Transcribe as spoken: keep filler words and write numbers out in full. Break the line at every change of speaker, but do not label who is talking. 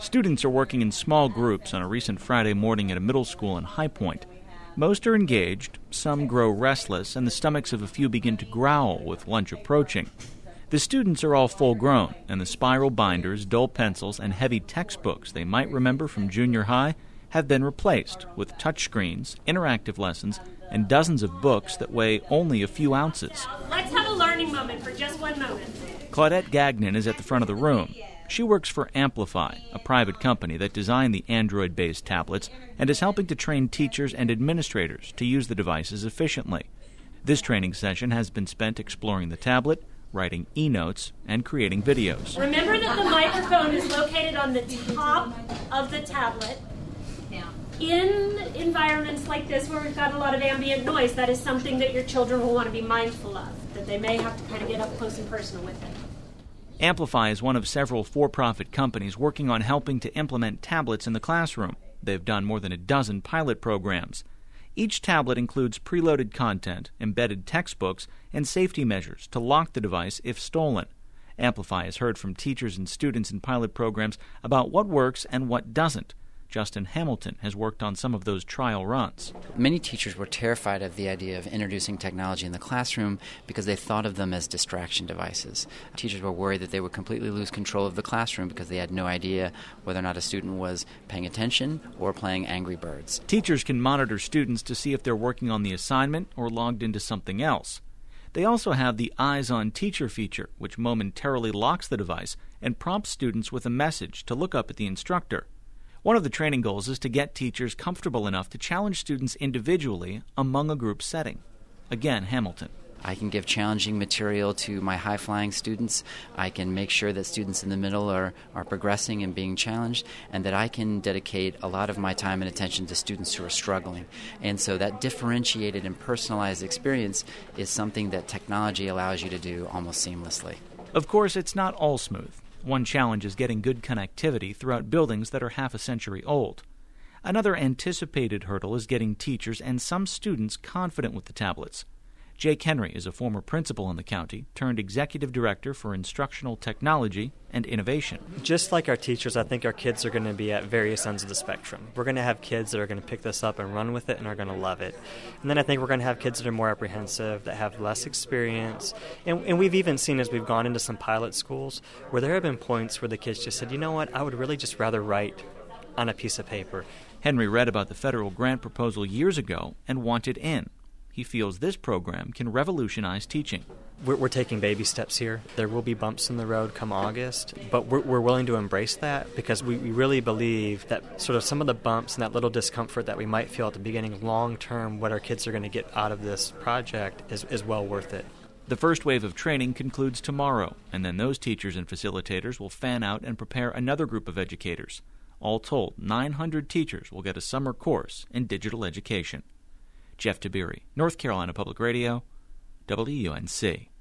Students are working in small groups on a recent Friday morning at a middle school in High Point. Most are engaged, some grow restless, and the stomachs of a few begin to growl with lunch approaching. The students are all full-grown, and the spiral binders, dull pencils, and heavy textbooks they might remember from junior high have been replaced with touchscreens, interactive lessons, and dozens of books that weigh only a few ounces.
Let's have a learning moment for just one moment.
Claudette Gagnon is at the front of the room. She works for Amplify, a private company that designed the Android-based tablets and is helping to train teachers and administrators to use the devices efficiently. This training session has been spent exploring the tablet, writing e-notes, and creating videos.
Remember that the microphone is located on the top of the tablet. In environments like this where we've got a lot of ambient noise, that is something that your children will want to be mindful of, that they may have to kind of get up close and personal with it.
Amplify is one of several for-profit companies working on helping to implement tablets in the classroom. They've done more than a dozen pilot programs. Each tablet includes preloaded content, embedded textbooks, and safety measures to lock the device if stolen. Amplify has heard from teachers and students in pilot programs about what works and what doesn't. Justin Hamilton has worked on some of those trial runs.
Many teachers were terrified of the idea of introducing technology in the classroom because they thought of them as distraction devices. Teachers were worried that they would completely lose control of the classroom because they had no idea whether or not a student was paying attention or playing Angry Birds.
Teachers can monitor students to see if they're working on the assignment or logged into something else. They also have the Eyes on Teacher feature, which momentarily locks the device and prompts students with a message to look up at the instructor. One of the training goals is to get teachers comfortable enough to challenge students individually among a group setting. Again, Hamilton.
I can give challenging material to my high-flying students. I can make sure that students in the middle are, are progressing and being challenged, and that I can dedicate a lot of my time and attention to students who are struggling. And so that differentiated and personalized experience is something that technology allows you to do almost seamlessly.
Of course, it's not all smooth. One challenge is getting good connectivity throughout buildings that are half a century old. Another anticipated hurdle is getting teachers and some students confident with the tablets. Jake Henry is a former principal in the county, turned executive director for instructional technology and innovation.
Just like our teachers, I think our kids are going to be at various ends of the spectrum. We're going to have kids that are going to pick this up and run with it and are going to love it. And then I think we're going to have kids that are more apprehensive, that have less experience. And, and we've even seen as we've gone into some pilot schools where there have been points where the kids just said, you know what, I would really just rather write on a piece of paper.
Henry read about the federal grant proposal years ago and wanted in. He feels this program can revolutionize teaching.
We're, we're taking baby steps here. There will be bumps in the road come August, but we're, we're willing to embrace that because we, we really believe that sort of some of the bumps and that little discomfort that we might feel at the beginning, long-term, what our kids are going to get out of this project is, is well worth it.
The first wave of training concludes tomorrow, and then those teachers and facilitators will fan out and prepare another group of educators. All told, nine hundred teachers will get a summer course in digital education. Jeff Tiberi, North Carolina Public Radio, W U N C.